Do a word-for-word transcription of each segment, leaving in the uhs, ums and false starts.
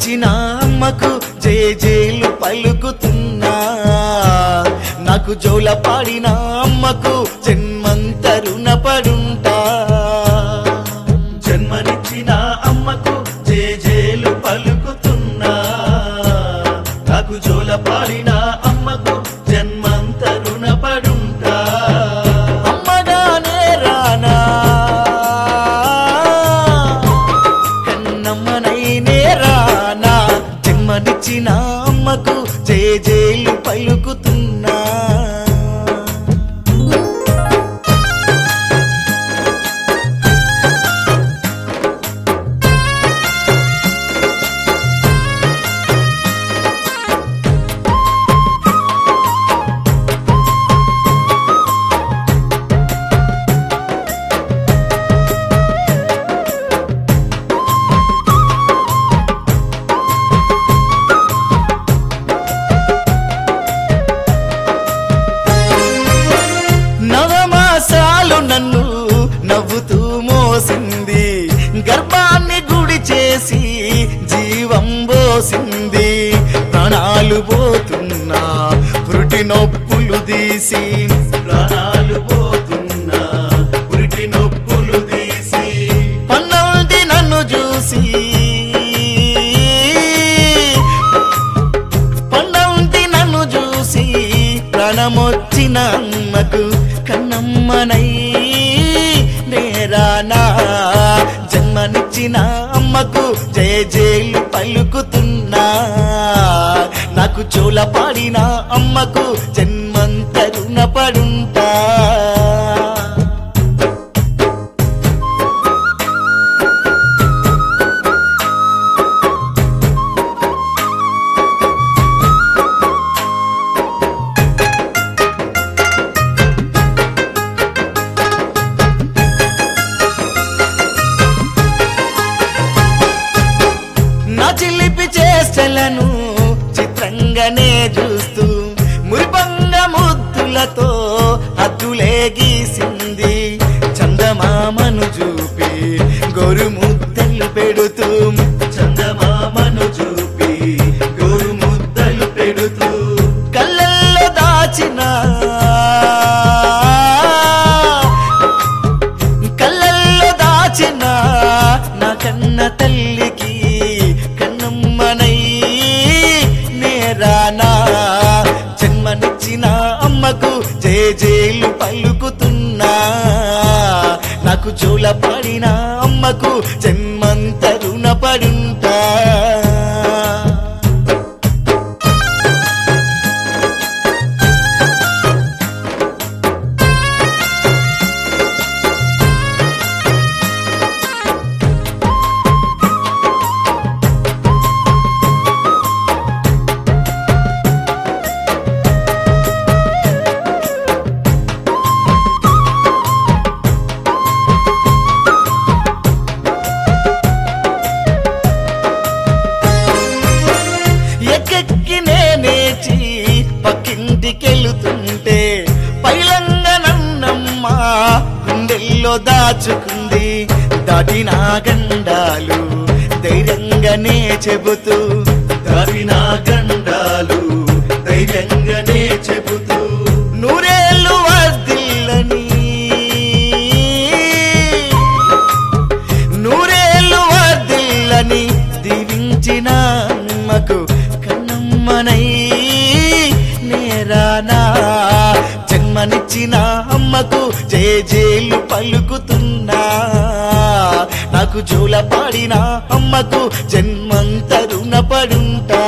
జన్మనిచ్చిన అమ్మకు జయ జయలు పలుకుతున్నా నాకు జోల పాడిన అమ్మకు జన్మంత రుణపడుంటా జన్మనిచ్చిన అమ్మకు జయ జయలు పలుకుతున్నా నాకు జోల పాడిన అమ్మకు జన్మంత రుణపడుంటా అమ్మగానే రానా కన్నమ్మనైనే రానా జన్మనిచ్చిన అమ్మకు జయ జయలు పలుకుతున్నా నన్ను నవ్వుతూ మోసింది గర్భాన్ని గుడి చేసి జీవం పోసింది ప్రాణాలు పోతున్నా పురిటి నొప్పులు తీసి ప్రాణాలు పోతున్నా పురిటి నొప్పులు తీసి పన్నల్ది నన్ను చూసి పన్నల్ది నన్ను చూసి ప్రాణమొచ్చిన అమ్మకు కన్నమ్మనై నేరానా జన్మనిచ్చిన అమ్మకు జయ జయలు పలుకుతున్నా నాకు జోల పాడిన అమ్మకు జన్మంత రుణపడుంటా చిలిపి చేష్టలను చిత్రంగానే చూస్తూ మురిపంగ ముద్దులతో హద్దులే గీసింది చందమామను చూపి గోరు ముద్దలు పెడుతూ చందమామను చూపి గోరు ముద్దలు పెడుతూ కళ్ళల్లో దాచిన కళ్ళల్లో దాచిన నా కన్న తల్లికి నేరానా జన్మనిచ్చిన అమ్మకు జయ జయలు పలుకుతున్నా నాకు జోల పాడిన అమ్మకు జన్మంత రుణపడుంటా పక్కింటికెళ్తుంటే పైలంగా నన్నమ్మ గుండెల్లో దాచుకుంది దాటిన గండాలు ధైర్యంగానే చెబుతూ దాటిన గండాలు ధైర్యంగానే చెబుతూ నూరేళ్ళు వర్ధిల్లని నూరేళ్ళు వర్ధిల్లని దీవించిన అమ్మకు కన్నమ్మనై నేరానా జన్మనిచ్చిన అమ్మకు జయ జయలు పలుకుతున్నా నాకు జోల పాడిన అమ్మకు జన్మంత రుణపడుంటా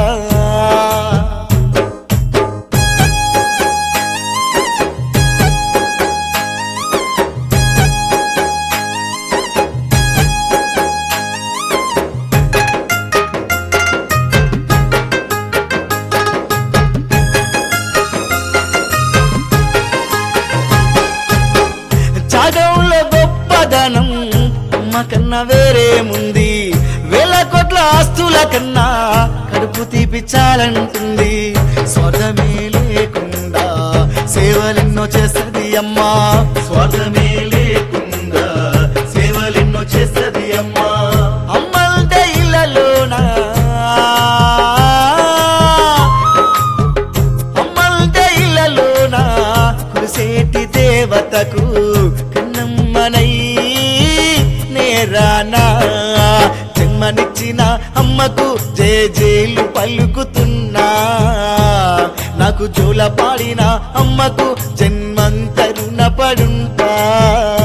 జాగంలో గొప్పదనం అమ్మ కన్నా వేరేముంది వేల కోట్ల ఆస్తుల కన్నా కడుపు తీపిచ్చాలంటుంది స్వార్థమే లేకుండా సేవలెన్నో చేస్తది అమ్మా స్వార్థమే లేకుండా సేవలెన్నో చేస్తది అమ్మా అమ్మంటే ఇళ్ళలోనా చెంతకు కన్నమ్మనై నేరానా జన్మనిచ్చిన అమ్మకు జేజేలు పలుకుతున్నా నాకు జోల పాడిన అమ్మకు జన్మంత రుణపడుంటా